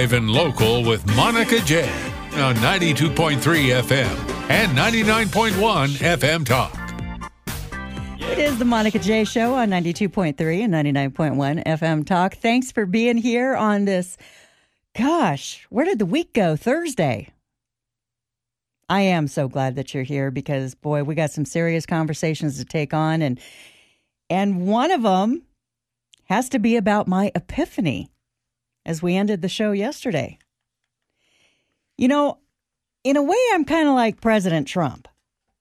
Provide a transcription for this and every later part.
Live and local with Monica J. On 92.3 FM and 99.1 FM Talk. It is the Monica J. Show on 92.3 and 99.1 FM Talk. Thanks for being here on this, gosh, where did the week go? Thursday. I am so glad that you're here because, boy, we got some serious conversations to take on. And one of them has to be about my epiphany as we ended the show yesterday. You know, in a way, I'm kind of like President Trump.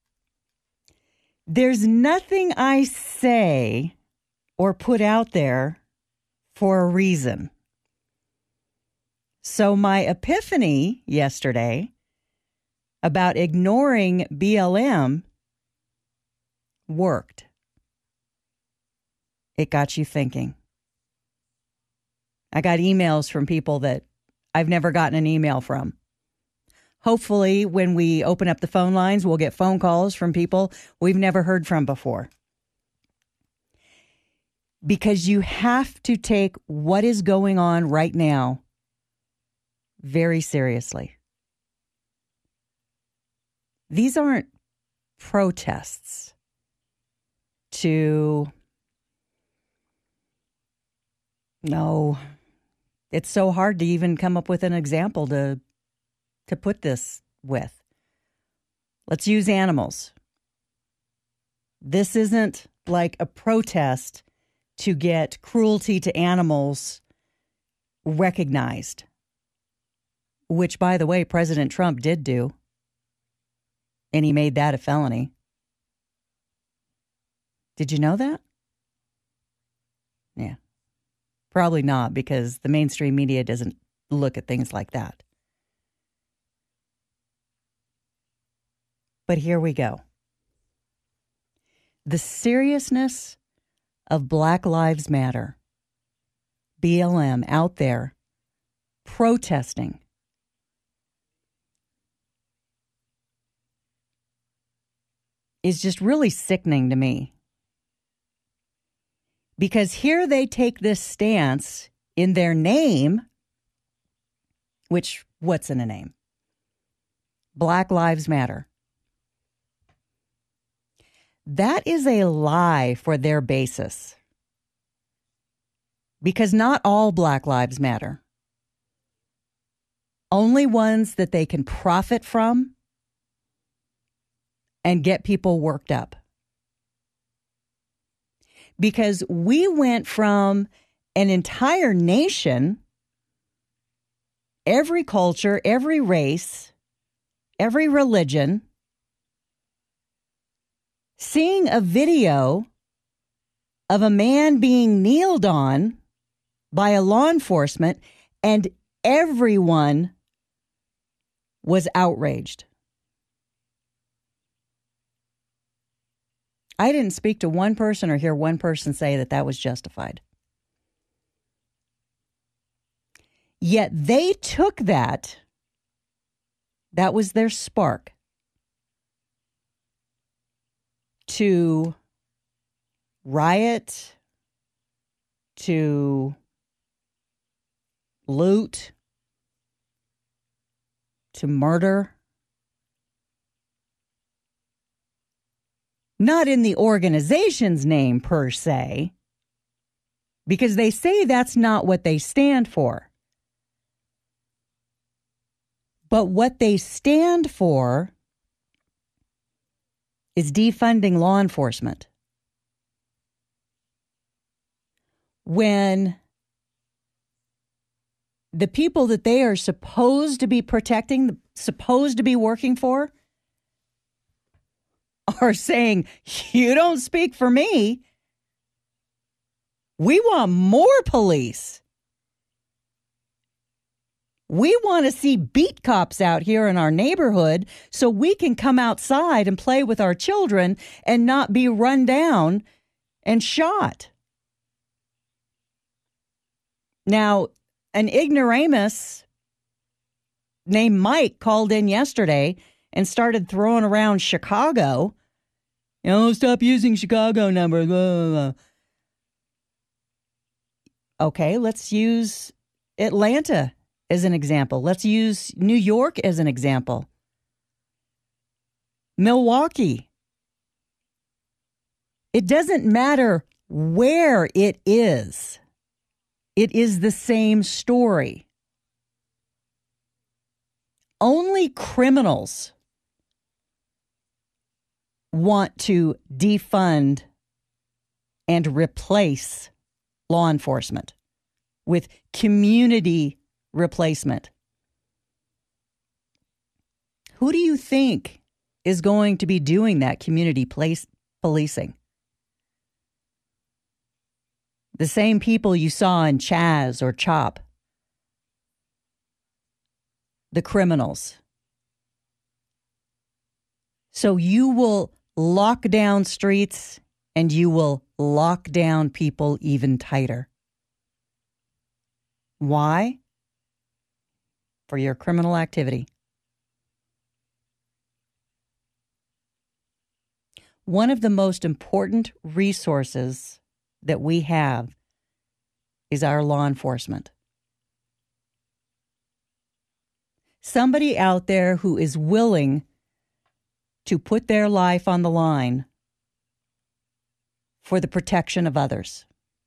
There's nothing I say or put out there for a reason. So my epiphany yesterday about ignoring BLM worked. It got you thinking. I got emails from people that I've never gotten an email from. Hopefully, when we open up the phone lines, we'll get phone calls from people we've never heard from before. Because you have to take what is going on right now very seriously. These aren't protests No, it's so hard to even come up with an example to put this with. Let's use animals. This isn't like a protest to get cruelty to animals recognized, which, by the way, President Trump did do, and he made that a felony. Did you know that? Yeah. Probably not, because the mainstream media doesn't look at things like that. But here we go. The seriousness of Black Lives Matter, BLM, out there protesting, is just really sickening to me. Because here they take this stance in their name, which, what's in a name? Black Lives Matter. That is a lie for their basis. Because not all Black Lives matter. Only ones that they can profit from and get people worked up. Because we went from an entire nation, every culture, every race, every religion, seeing a video of a man being kneeled on by a law enforcement, and everyone was outraged. I didn't speak to one person or hear one person say that that was justified. Yet they took that was their spark, to riot, to loot, to murder. Not in the organization's name per se, because they say that's not what they stand for. But what they stand for is defunding law enforcement. When the people that they are supposed to be protecting, supposed to be working for, are saying, you don't speak for me. We want more police. We want to see beat cops out here in our neighborhood so we can come outside and play with our children and not be run down and shot. Now, an ignoramus named Mike called in yesterday and started throwing around Chicago. Stop using Chicago numbers. Blah, blah, blah. Okay, let's use Atlanta as an example. Let's use New York as an example. Milwaukee. It doesn't matter where it is the same story. Only criminals want to defund and replace law enforcement with community replacement. Who do you think is going to be doing that community policing? The same people you saw in Chaz or CHOP. The criminals. So you will lock down streets and you will lock down people even tighter. Why? For your criminal activity. One of the most important resources that we have is our law enforcement. Somebody out there who is willing to put their life on the line for the protection of others.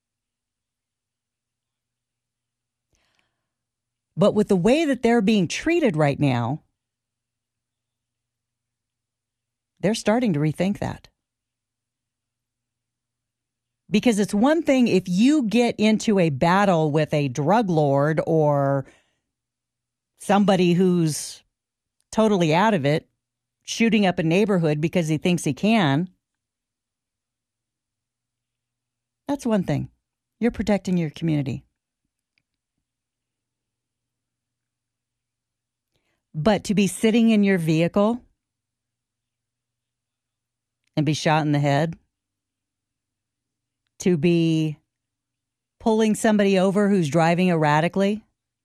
But with the way that they're being treated right now, they're starting to rethink that. Because it's one thing if you get into a battle with a drug lord or somebody who's totally out of it, shooting up a neighborhood because he thinks he can. That's one thing. You're protecting your community. But to be sitting in your vehicle and be shot in the head, to be pulling somebody over who's driving erratically,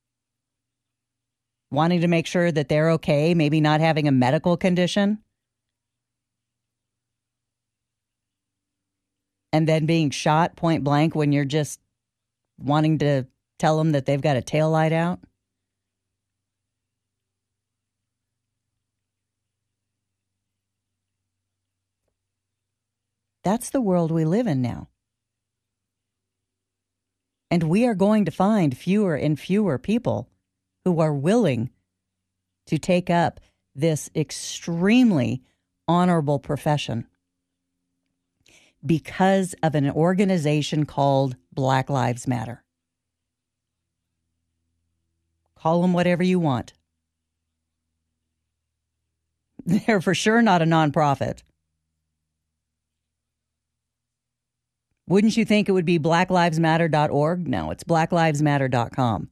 wanting to make sure that they're okay, maybe not having a medical condition, and then being shot point blank when you're just wanting to tell them that they've got a taillight out. That's the world we live in now. And we are going to find fewer and fewer people who are willing to take up this extremely honorable profession because of an organization called Black Lives Matter. Call them whatever you want. They're for sure not a nonprofit. Wouldn't you think it would be blacklivesmatter.org? No, it's blacklivesmatter.com.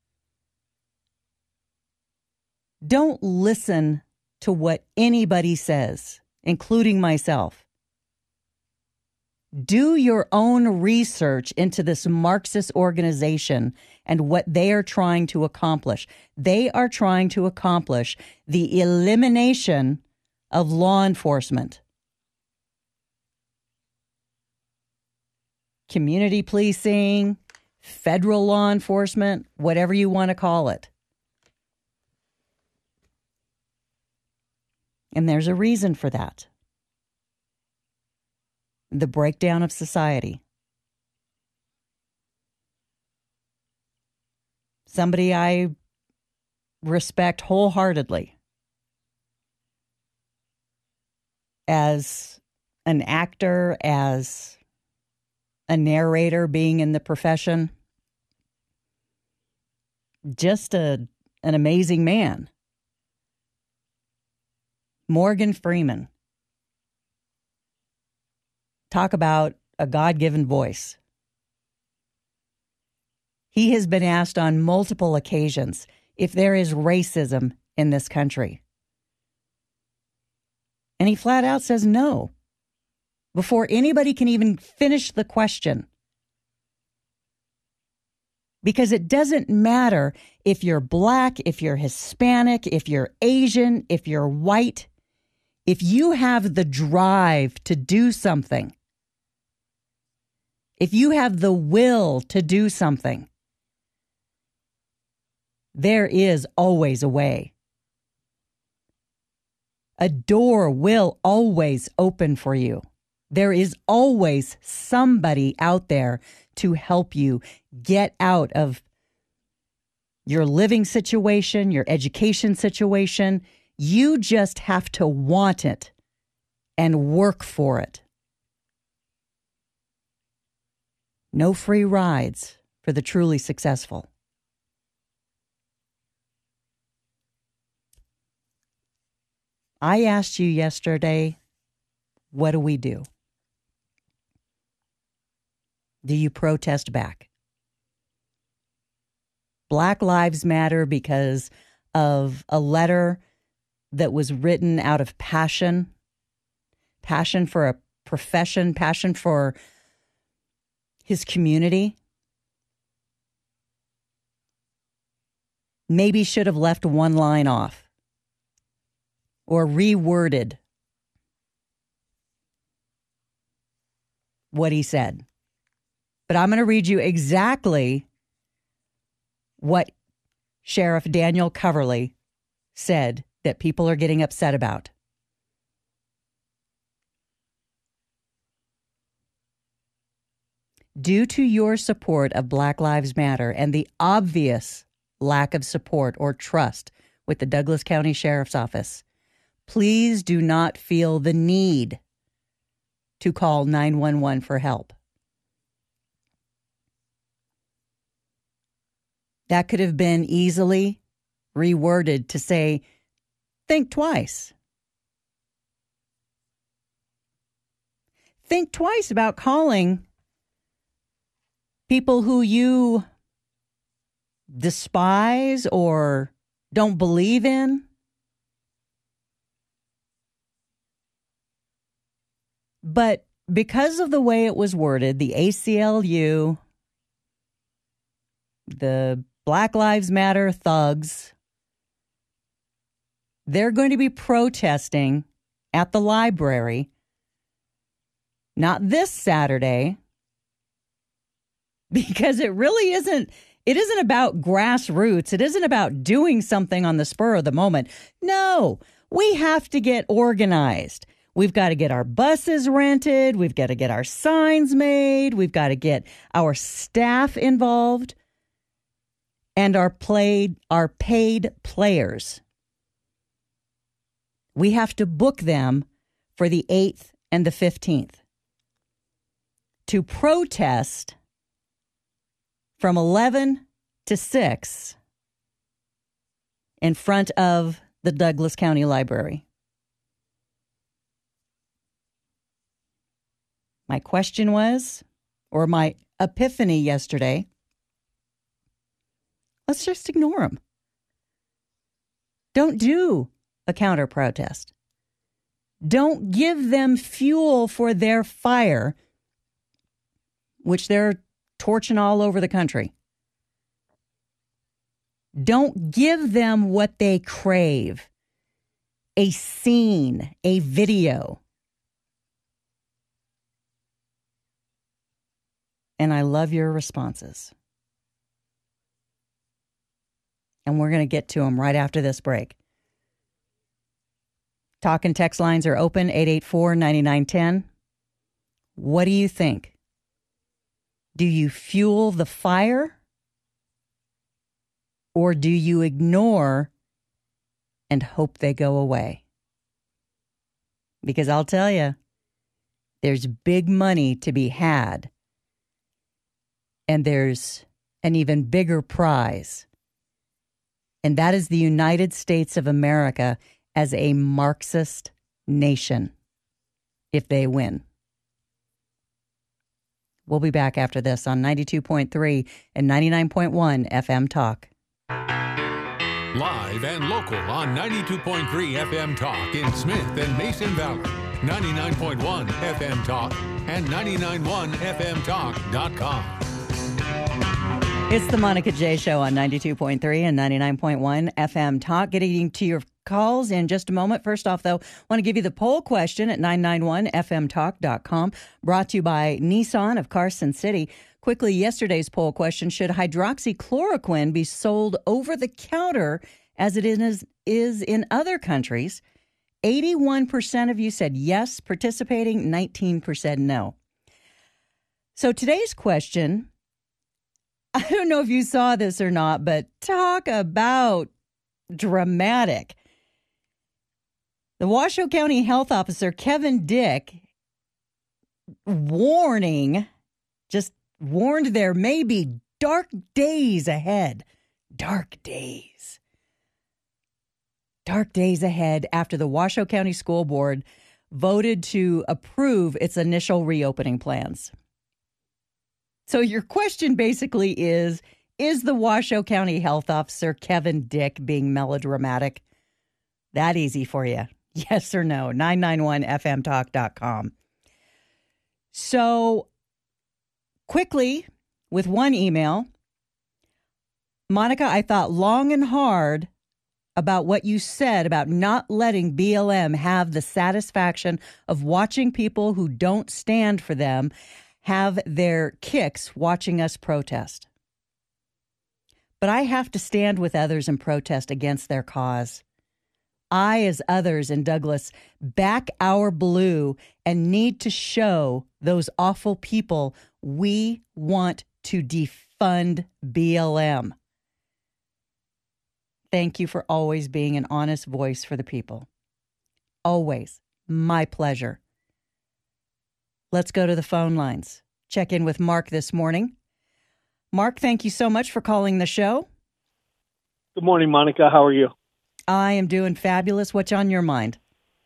Don't listen to what anybody says, including myself. Do your own research into this Marxist organization and what they are trying to accomplish. They are trying to accomplish the elimination of law enforcement. Community policing, federal law enforcement, whatever you want to call it. And there's a reason for that. The breakdown of society. Somebody I respect wholeheartedly as an actor, as a narrator, being in the profession. Just an amazing man. Morgan Freeman. Talk about a God-given voice. He has been asked on multiple occasions if there is racism in this country. And he flat out says no, before anybody can even finish the question. Because it doesn't matter if you're black, if you're Hispanic, if you're Asian, if you're white. If you have the drive to do something, if you have the will to do something, There is always a way. A door will always open for you. There is always somebody out there to help you get out of your living situation, your education situation. You just have to want it and work for it. No free rides for the truly successful. I asked you yesterday, what do we do? Do you protest back? Black Lives Matter because of a letter that was written out of passion for a profession, passion for his community. Maybe should have left one line off or reworded what he said. But I'm going to read you exactly what Sheriff Daniel Coverly said that people are getting upset about. Due to your support of Black Lives Matter and the obvious lack of support or trust with the Douglas County Sheriff's Office, please do not feel the need to call 911 for help. That could have been easily reworded to say, think twice. Think twice about calling people who you despise or don't believe in. But because of the way it was worded, the ACLU, the Black Lives Matter thugs, they're going to be protesting at the library, not this Saturday, because it isn't about grassroots. It isn't about doing something on the spur of the moment. No, we have to get organized. We've got to get our buses rented. We've got to get our signs made. We've got to get our staff involved and our paid players. We have to book them for the 8th and the 15th to protest from 11 to 6 in front of the Douglas County Library. My question was, or my epiphany yesterday, let's just ignore them. Don't do a counter protest. Don't give them fuel for their fire, which they're torching all over the country. Don't give them what they crave, a scene, a video. And I love your responses. And we're going to get to them right after this break. Talk and text lines are open, 884-9910. What do you think? Do you fuel the fire? Or do you ignore and hope they go away? Because I'll tell you, there's big money to be had. And there's an even bigger prize. And that is the United States of America as a Marxist nation, if they win. We'll be back after this on 92.3 and 99.1 FM Talk. Live and local on 92.3 FM Talk in Smith and Mason Valley, 99.1 FM Talk, and 991FMTalk.com. It's the Monica J. Show on 92.3 and 99.1 FM Talk. Getting to your calls in just a moment. First off, though, I want to give you the poll question at 991FMTalk.com. Brought to you by Nissan of Carson City. Quickly, yesterday's poll question, should hydroxychloroquine be sold over the counter as it is in other countries? 81% of you said yes, participating, 19% no. So today's question, I don't know if you saw this or not, but talk about dramatic. The Washoe County Health Officer, Kevin Dick, warned there may be dark days ahead. Dark days. Dark days ahead after the Washoe County School Board voted to approve its initial reopening plans. So your question basically is the Washoe County Health Officer, Kevin Dick, being melodramatic? That easy for you. Yes or no? 991fmtalk.com. So quickly, with one email, Monica, I thought long and hard about what you said about not letting BLM have the satisfaction of watching people who don't stand for them have their kicks watching us protest. But I have to stand with others and protest against their cause. I, as others in Douglas, back our blue and need to show those awful people we want to defund BLM. Thank you for always being an honest voice for the people. Always. My pleasure. Let's go to the phone lines. Check in with Mark this morning. Mark, thank you so much for calling the show. Good morning, Monica. How are you? I am doing fabulous. What's on your mind?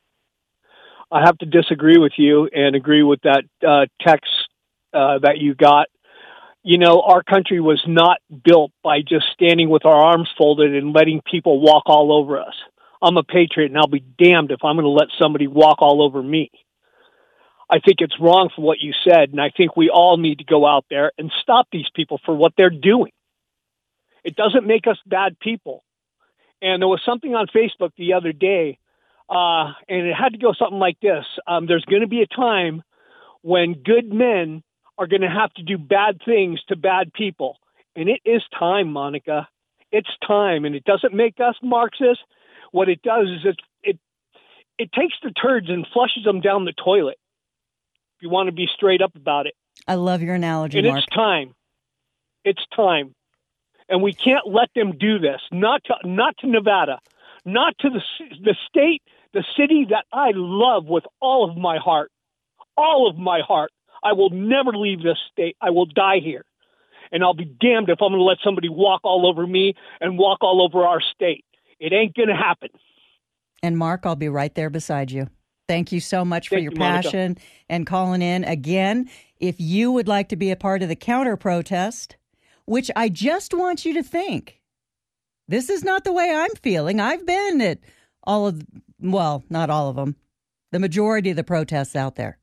I have to disagree with you and agree with that text that you got. You know, our country was not built by just standing with our arms folded and letting people walk all over us. I'm a patriot, and I'll be damned if I'm going to let somebody walk all over me. I think it's wrong for what you said, and I think we all need to go out there and stop these people for what they're doing. It doesn't make us bad people. And there was something on Facebook the other day, and it had to go something like this. There's going to be a time when good men are going to have to do bad things to bad people. And it is time, Monica. It's time. And it doesn't make us Marxists. What it does is it takes the turds and flushes them down the toilet. If you want to be straight up about it. I love your analogy, and Mark. It's time. It's time. And we can't let them do this. Not to Nevada. Not to the state, the city that I love with all of my heart. All of my heart. I will never leave this state. I will die here. And I'll be damned if I'm going to let somebody walk all over me and walk all over our state. It ain't going to happen. And Mark, I'll be right there beside you. Thank you so much for your passion, Monica, and calling in. Again, if you would like to be a part of the counter protest, which I just want you to think, this is not the way I'm feeling. I've been at not all of them, the majority of the protests out there.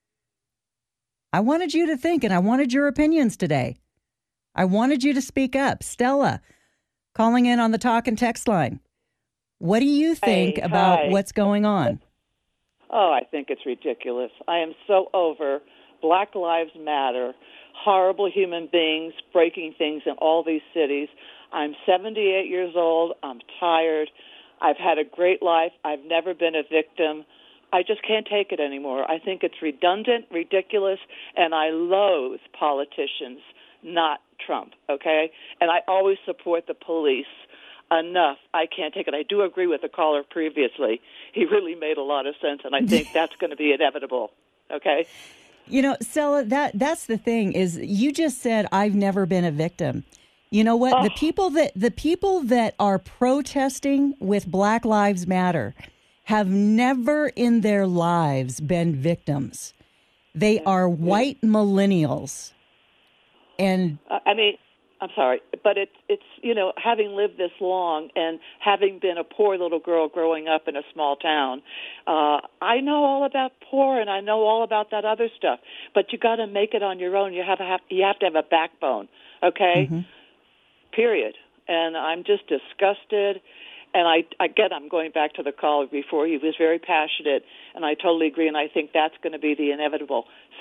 I wanted you to think, and I wanted your opinions today. I wanted you to speak up. Stella, calling in on the talk and text line. What do you think about what's going on? Oh, I think it's ridiculous. I am so over Black Lives Matter, horrible human beings breaking things in all these cities. I'm 78 years old. I'm tired. I've had a great life. I've never been a victim. I just can't take it anymore. I think it's redundant, ridiculous, and I loathe politicians, not Trump, okay? And I always support the police. Enough. I can't take it. I do agree with the caller previously. He really made a lot of sense, and I think that's going to be inevitable, okay? You know, Stella, that's the thing is you just said I've never been a victim. You know what? The people that are protesting with Black Lives Matter have never in their lives been victims. They are white millennials. And I'm sorry, but it's having lived this long and having been a poor little girl growing up in a small town, I know all about poor and I know all about that other stuff. But you got to make it on your own. You have to have a backbone, okay? Mm-hmm. Period. And I'm just disgusted. And I'm going back to the caller before. He was very passionate, and I totally agree. And I think that's going to be the inevitable.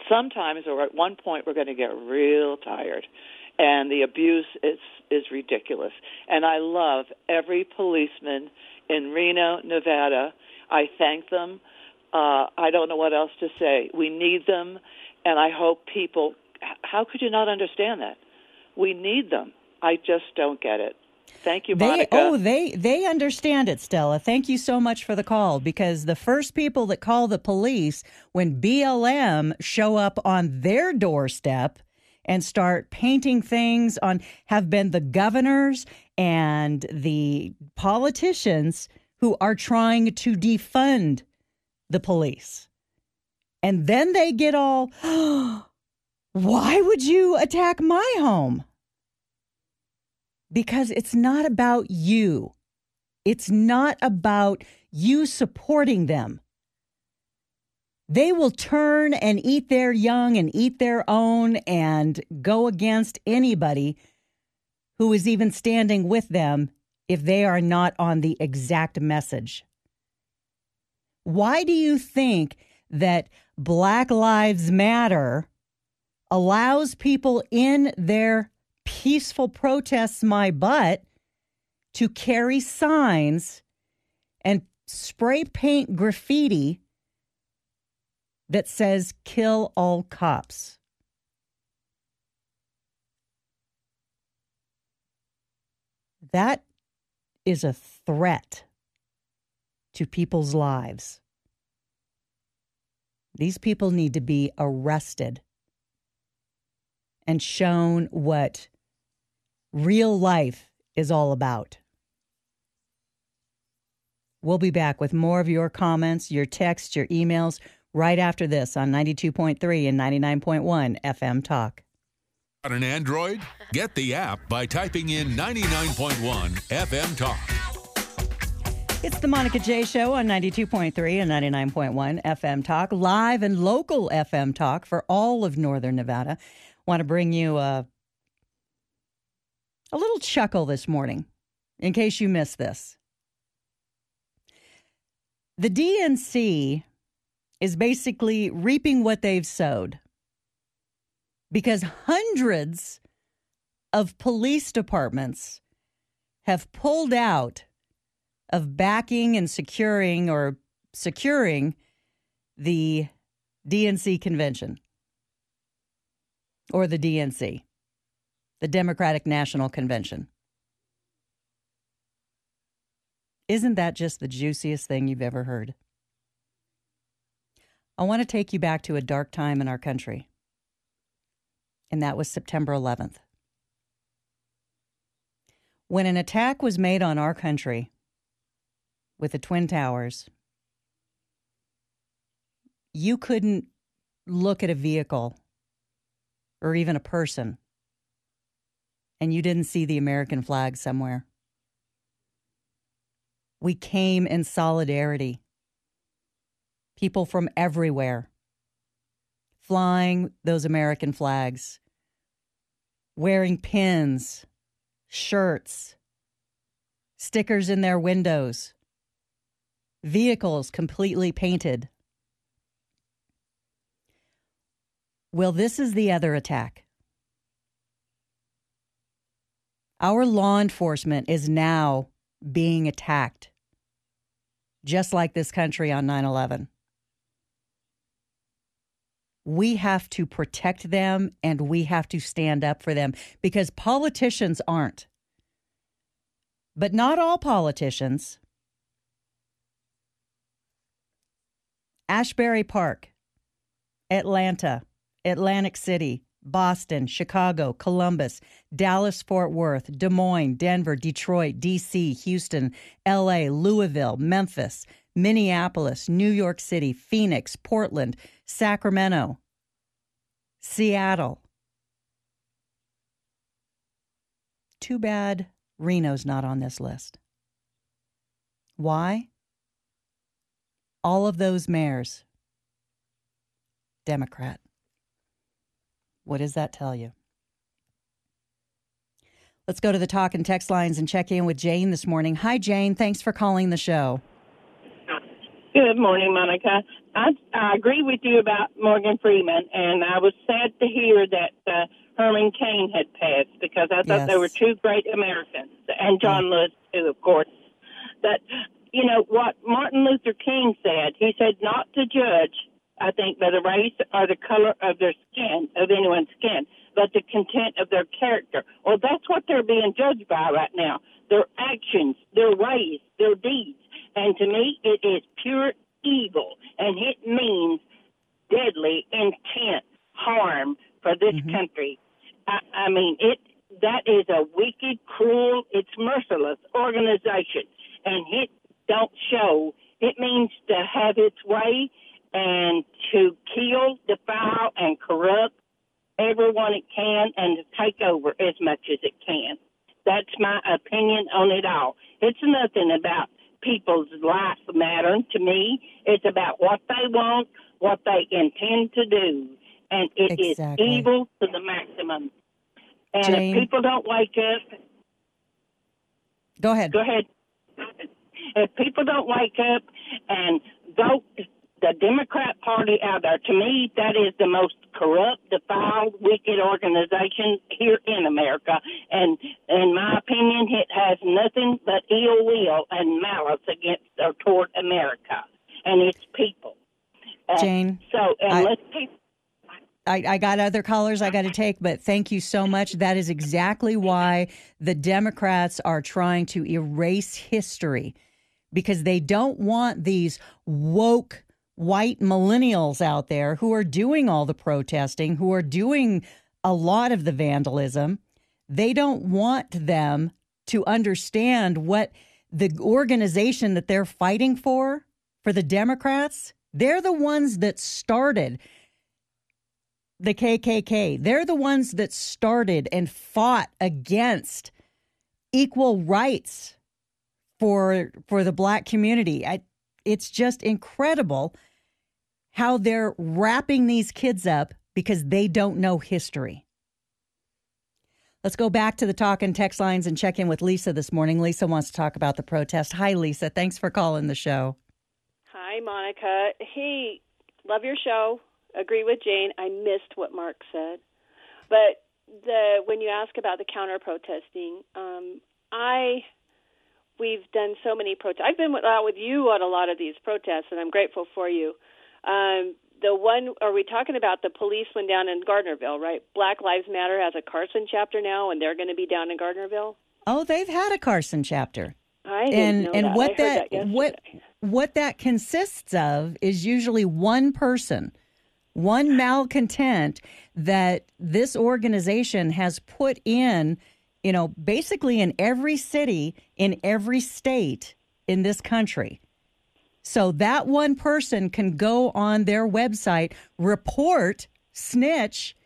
sometimes, or at one point, we're going to get real tired. And the abuse is ridiculous. And I love every policeman in Reno, Nevada. I thank them. I don't know what else to say. We need them, and I hope people, how could you not understand that? We need them. I just don't get it. Thank you, Monica. They understand it, Stella. Thank you so much for the call, because the first people that call the police when BLM show up on their doorstep and start painting things on have been the governors and the politicians who are trying to defund the police. And then they get all, why would you attack my home? Because it's not about you. It's not about you supporting them. They will turn and eat their young and eat their own and go against anybody who is even standing with them if they are not on the exact message. Why do you think that Black Lives Matter allows people in their peaceful protests my butt to carry signs and spray paint graffiti that says kill all cops? That is a threat to people's lives. These people need to be arrested and shown what real life is all about. We'll be back with more of your comments, your texts, your emails right after this on 92.3 and 99.1 FM Talk. Got an Android? Get the app by typing in 99.1 FM Talk. It's the Monica J. Show on 92.3 and 99.1 FM Talk, live and local FM Talk for all of Northern Nevada. Want to bring you a little chuckle this morning, in case you missed this. The DNC is basically reaping what they've sowed, because hundreds of police departments have pulled out of backing and securing the DNC convention, or the DNC, the Democratic National Convention. Isn't that just the juiciest thing you've ever heard? I want to take you back to a dark time in our country, and that was September 11th. When an attack was made on our country with the Twin Towers, you couldn't look at a vehicle or even a person and you didn't see the American flag somewhere. We came in solidarity. People from everywhere flying those American flags, wearing pins, shirts, stickers in their windows, vehicles completely painted. Well, this is the other attack. Our law enforcement is now being attacked, just like this country on 9/11. We have to protect them, and we have to stand up for them, because politicians aren't. But not all politicians. Ashbury Park, Atlanta, Atlantic City, Boston, Chicago, Columbus, Dallas, Fort Worth, Des Moines, Denver, Detroit, D.C., Houston, L.A., Louisville, Memphis, Minneapolis, New York City, Phoenix, Portland, Sacramento, Seattle. Too bad Reno's not on this list. Why? All of those mayors, Democrat. What does that tell you? Let's go to the talk and text lines and check in with Jane this morning. Hi, Jane. Thanks for calling the show. Good morning, Monica. I agree with you about Morgan Freeman, and I was sad to hear that Herman Cain had passed because I thought they were two great Americans, and John Lewis, too, of course. But, you know, what Martin Luther King said, he said not to judge, I think, by the race or the color of their skin, of anyone's skin, but the content of their character. Well, that's what they're being judged by right now. Their actions, their ways, their deeds. And to me, it is pure evil, and it means deadly intent harm for this country. I mean, that is a wicked, cruel, it's merciless organization, and it don't show. It means to have its way and to kill, defile, and corrupt everyone it can and to take over as much as it can. That's my opinion on it all. It's nothing about people's life matter to me. It's about what they want, what they intend to do. And it is evil to the maximum. And Jane, if people don't wake up... Go ahead. Go ahead. If people don't wake up and vote the Democrat Party out there, to me, that is the most corrupt, defiled, wicked organization here in America. And in my opinion, it has nothing but ill will and malice against or toward America and its people. Jane, I got other callers I got to take, but thank you so much. That is exactly why the Democrats are trying to erase history, because they don't want these woke white millennials out there who are doing all the protesting, who are doing a lot of the vandalism. They don't want them to understand what the organization that they're fighting for the Democrats. They're the ones that started the KKK. They're the ones that started and fought against equal rights for the black community. It's just incredible how they're wrapping these kids up because they don't know history. Let's go back to the talk and text lines and check in with Lisa this morning. Lisa wants to talk about the protest. Hi, Lisa. Thanks for calling the show. Hi, Monica. Hey, love your show. Agree with Jane. I missed what Mark said. But when you ask about the counter-protesting, we've done so many protests. I've been out with you on a lot of these protests, and I'm grateful for you. Are we talking about the policeman down in Gardnerville, right? Black Lives Matter has a Carson chapter now, and they're going to be down in Gardnerville? Oh, they've had a Carson chapter. I didn't know that. What I heard that yesterday. What that consists of is usually one person, one malcontent that this organization has put in, basically in every city, in every state in this country. So that one person can go on their website, report, snitch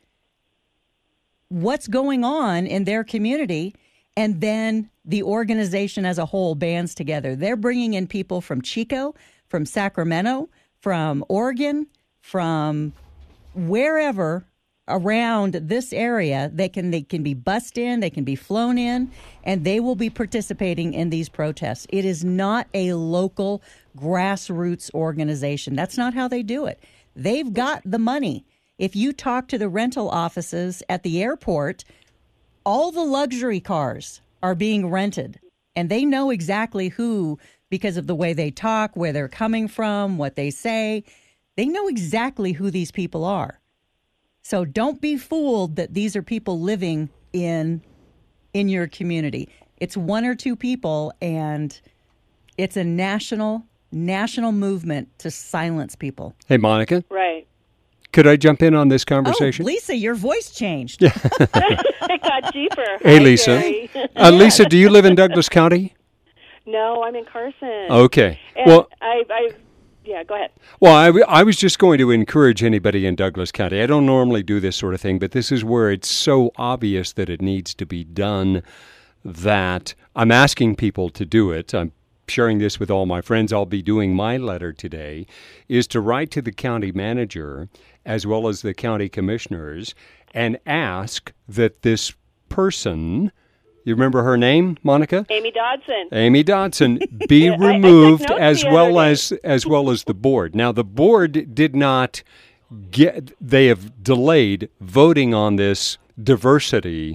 what's going on in their community, and then the organization as a whole bands together. They're bringing in people from Chico, from Sacramento, from Oregon, from wherever around this area. They can be bussed in, they can be flown in, and they will be participating in these protests. It is not a local grassroots organization. That's not how they do it. They've got the money. If you talk to the rental offices at the airport, all the luxury cars are being rented, and they know exactly who, because of the way they talk, where they're coming from, what they say. They know exactly who these people are. So don't be fooled that these are people living in your community. It's one or two people, and it's a national movement to silence people. Hey, Monica. Right. Could I jump in on this conversation? Oh, Lisa, your voice changed. It got deeper. Hey, Hi, Lisa. Lisa, do you live in Douglas County? No, I'm in Carson. Okay. And well, yeah, go ahead. Well, I was just going to encourage anybody in Douglas County. I don't normally do this sort of thing, but this is where it's so obvious that it needs to be done that I'm asking people to do it. I'm sharing this with all my friends. I'll be doing my letter today, is to write to the county manager as well as the county commissioners and ask that this person You remember her name, Monica? Amy Dodson. Amy Dodson be removed I as well as the board. Now the board did not they have delayed voting on this diversity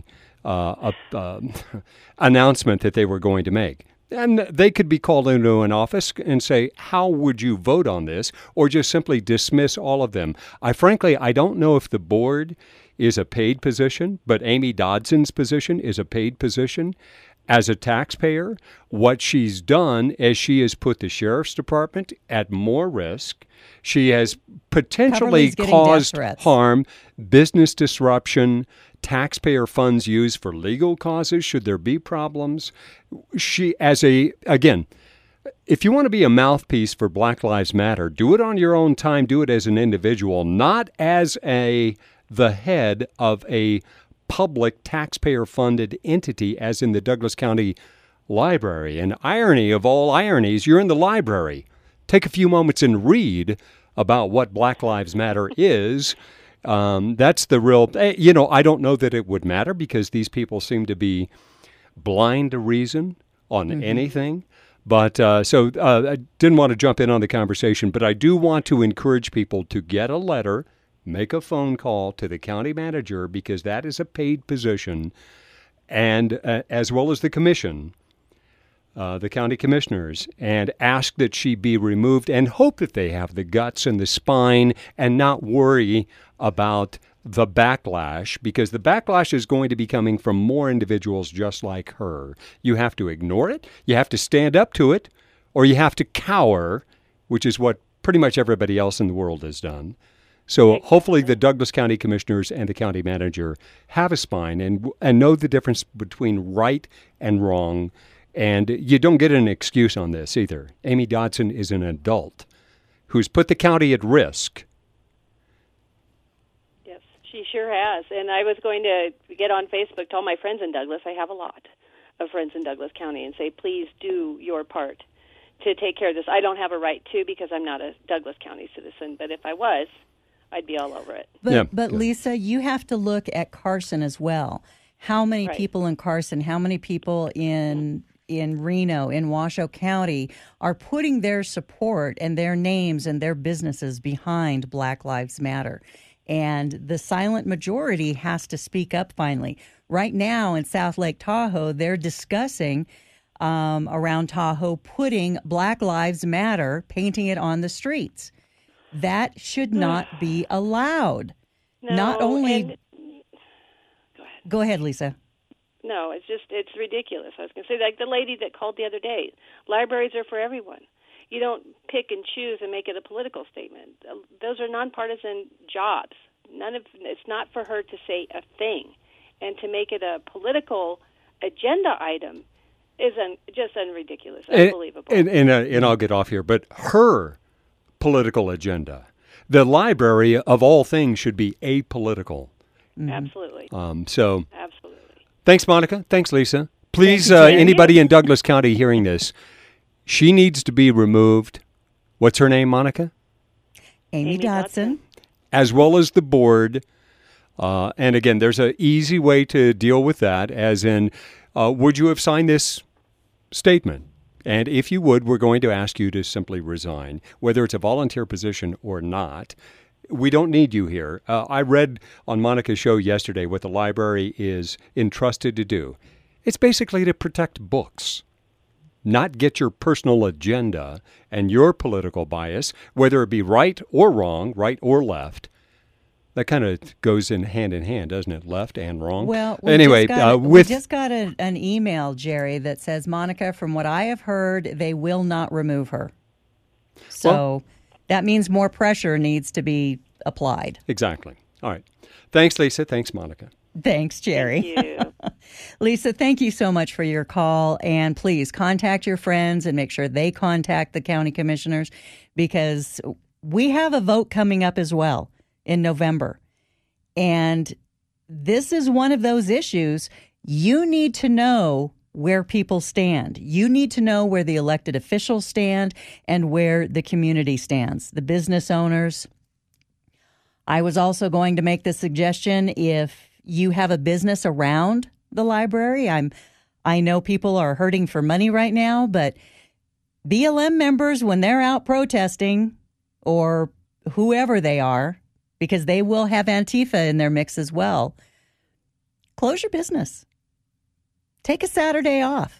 announcement that they were going to make. And they could be called into an office and say, how would you vote on this? Or just simply dismiss all of them. I don't know if the board is a paid position, but Amy Dodson's position is a paid position. As a taxpayer, what she's done is she has put the sheriff's department at more risk. She has potentially caused harm, business disruption, taxpayer funds used for legal causes should there be problems. If you want to be a mouthpiece for Black Lives Matter, do it on your own time, do it as an individual, not as the head of a public taxpayer-funded entity, as in the Douglas County Library. And irony of all ironies, you're in the library. Take a few moments and read about what Black Lives Matter is. That's the real, I don't know that it would matter because these people seem to be blind to reason on anything. But I didn't want to jump in on the conversation, but I do want to encourage people to get a letter, make a phone call to the county manager, because that is a paid position, and as well as the commission, the county commissioners, and ask that she be removed, and hope that they have the guts and the spine and not worry about the backlash, because the backlash is going to be coming from more individuals just like her. You have to ignore it, you have to stand up to it, or you have to cower, which is what pretty much everybody else in the world has done. So hopefully the Douglas County Commissioners and the county manager have a spine and know the difference between right and wrong. And you don't get an excuse on this either. Amy Dodson is an adult who's put the county at risk. Yes, she sure has. And I was going to get on Facebook to all my friends in Douglas. I have a lot of friends in Douglas County, and say, please do your part to take care of this. I don't have a right to, because I'm not a Douglas County citizen, but if I was, I'd be all over it. But Lisa, you have to look at Carson as well. How many people in Carson, how many people in Reno, in Washoe County, are putting their support and their names and their businesses behind Black Lives Matter? And the silent majority has to speak up finally. Right now in South Lake Tahoe, they're discussing around Tahoe putting Black Lives Matter, painting it on the streets. That should not be allowed. No, not only. Go ahead, Lisa. No, it's ridiculous. I was going to say, like the lady that called the other day, libraries are for everyone. You don't pick and choose and make it a political statement. Those are nonpartisan jobs. It's not for her to say a thing, and to make it a political agenda item is just ridiculous, unbelievable. And I'll get off here, but her political agenda. The library, of all things, should be apolitical. Absolutely. Absolutely. Thanks, Monica. Thanks, Lisa. Please, anybody in Douglas County hearing this, she needs to be removed. What's her name, Monica? Amy Dodson. As well as the board. And again, there's an easy way to deal with that, as in, would you have signed this statement? And if you would, we're going to ask you to simply resign, whether it's a volunteer position or not. We don't need you here. I read on Monica's show yesterday what the library is entrusted to do. It's basically to protect books, not get your personal agenda and your political bias, whether it be right or wrong, right or left. That kind of goes in hand, doesn't it? Left and wrong. Well, anyway, we just got an email, Jerry, that says, Monica, from what I have heard, they will not remove her. So that means more pressure needs to be applied. Exactly. All right. Thanks, Lisa. Thanks, Monica. Thanks, Jerry. Thank you. Lisa, thank you so much for your call. And please contact your friends and make sure they contact the county commissioners, because we have a vote coming up as well in November. And this is one of those issues. You need to know where people stand. You need to know where the elected officials stand and where the community stands, the business owners. I was also going to make the suggestion, if you have a business around the library, I know people are hurting for money right now, but BLM members, when they're out protesting, or whoever they are, because they will have Antifa in their mix as well, close your business. Take a Saturday off.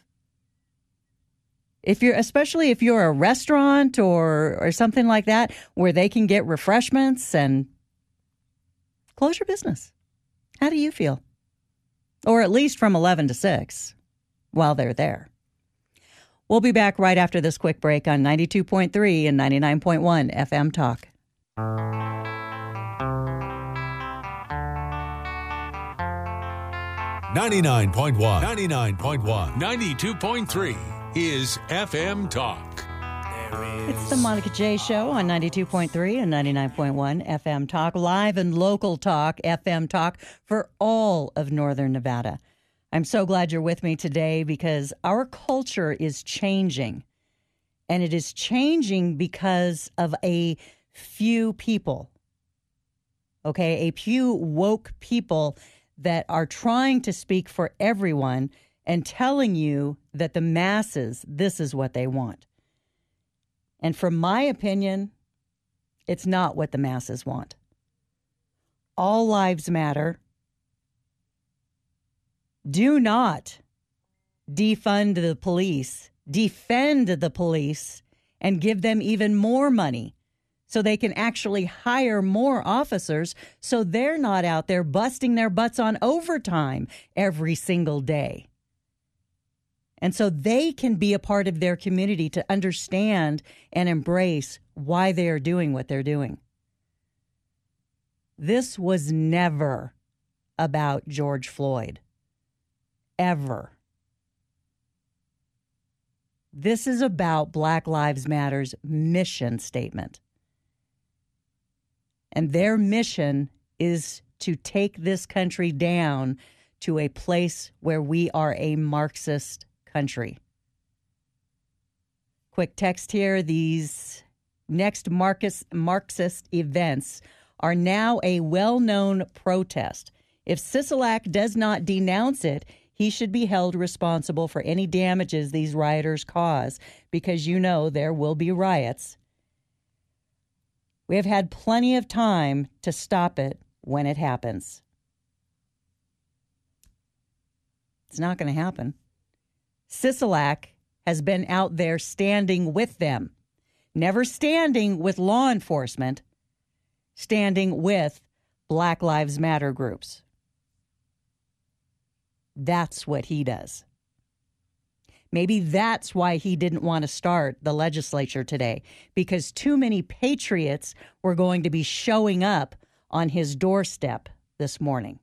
Especially if you're a restaurant or something like that, where they can get refreshments, and close your business. How do you feel? Or at least from 11 to 6 while they're there. We'll be back right after this quick break on 92.3 and 99.1 FM Talk. 99.1, 92.3 is FM Talk. It's the Monica J. Show on 92.3 and 99.1 FM Talk, live and local talk, FM Talk, for all of Northern Nevada. I'm so glad you're with me today because our culture is changing. And it is changing because of a few people, okay? A few woke people that are trying to speak for everyone and telling you that the masses, this is what they want. And from my opinion, it's not what the masses want. All lives matter. Do not defund the police, defend the police, and give them even more money so they can actually hire more officers so they're not out there busting their butts on overtime every single day. And so they can be a part of their community to understand and embrace why they are doing what they're doing. This was never about George Floyd. Ever. This is about Black Lives Matter's mission statement. And their mission is to take this country down to a place where we are a Marxist country. Quick text here. These next Marxist events are now a well-known protest. If Sisolak does not denounce it, he should be held responsible for any damages these rioters cause, because you know there will be riots. We have had plenty of time to stop it when it happens. It's not going to happen. Sisolak has been out there standing with them, never standing with law enforcement, standing with Black Lives Matter groups. That's what he does. Maybe that's why he didn't want to start the legislature today, because too many patriots were going to be showing up on his doorstep this morning.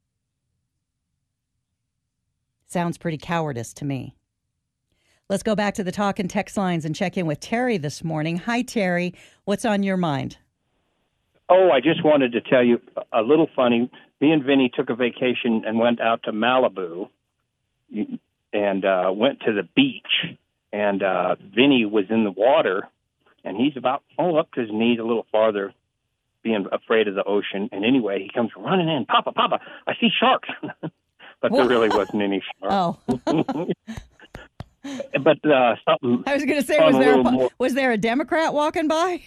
Sounds pretty cowardice to me. Let's go back to the talk and text lines and check in with Terry this morning. Hi, Terry. What's on your mind? Oh, I just wanted to tell you a little funny. Me and Vinny took a vacation and went out to Malibu and went to the beach. And Vinny was in the water, and he's about up to his knees, a little farther, being afraid of the ocean. And anyway, he comes running in. Papa, I see sharks. But there really wasn't any sharks. Oh. But something. I was going to say, was there a Democrat walking by?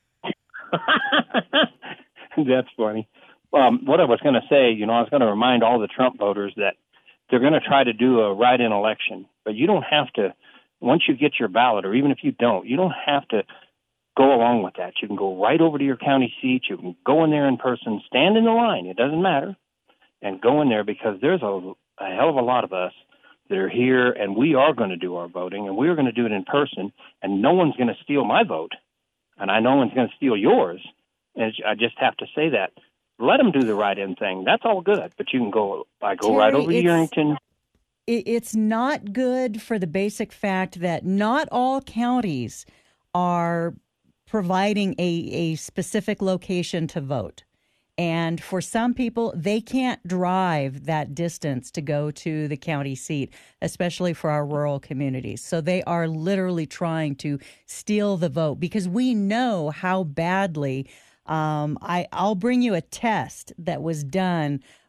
That's funny. What I was going to say, I was going to remind all the Trump voters that they're going to try to do a write-in election, but you don't have to, once you get your ballot, or even if you don't have to go along with that. You can go right over to your county seat. You can go in there in person, stand in the line. It doesn't matter. And go in there, because there's a hell of a lot of us that are here, and we are going to do our voting, and we're going to do it in person, and no one's going to steal my vote, and I know no one's going to steal yours. And I just have to say that. Let them do the write-in thing. That's all good. But you can go Terry, right over to Yerington. It's not good for the basic fact that not all counties are providing a specific location to vote. And for some people, they can't drive that distance to go to the county seat, especially for our rural communities. So they are literally trying to steal the vote, because we know how badly. I'll bring you a test that was done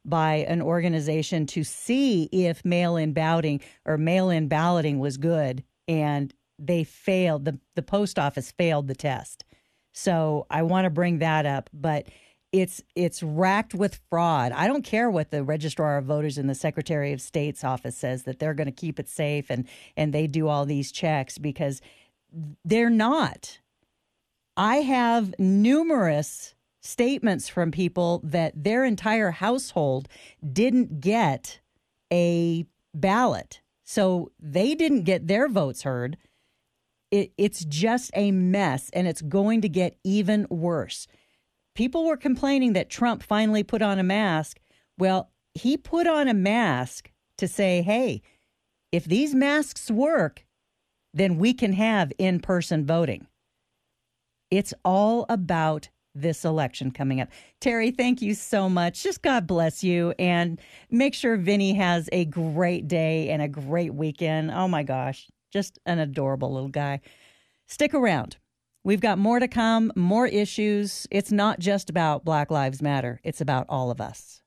by an organization to see if mail-in balloting was good, and they failed. The post office failed the test. So I want to bring that up, but it's racked with fraud. I don't care what the Registrar of Voters and the Secretary of State's office says, that they're going to keep it safe and they do all these checks, because they're not. I have numerous statements from people that their entire household didn't get a ballot, so they didn't get their votes heard. It's just a mess, and it's going to get even worse. People were complaining that Trump finally put on a mask. Well, he put on a mask to say, hey, if these masks work, then we can have in-person voting. It's all about this election coming up. Terry, thank you so much. Just God bless you, and make sure Vinny has a great day and a great weekend. Oh my gosh, just an adorable little guy. Stick around. We've got more to come, more issues. It's not just about Black Lives Matter. It's about all of us.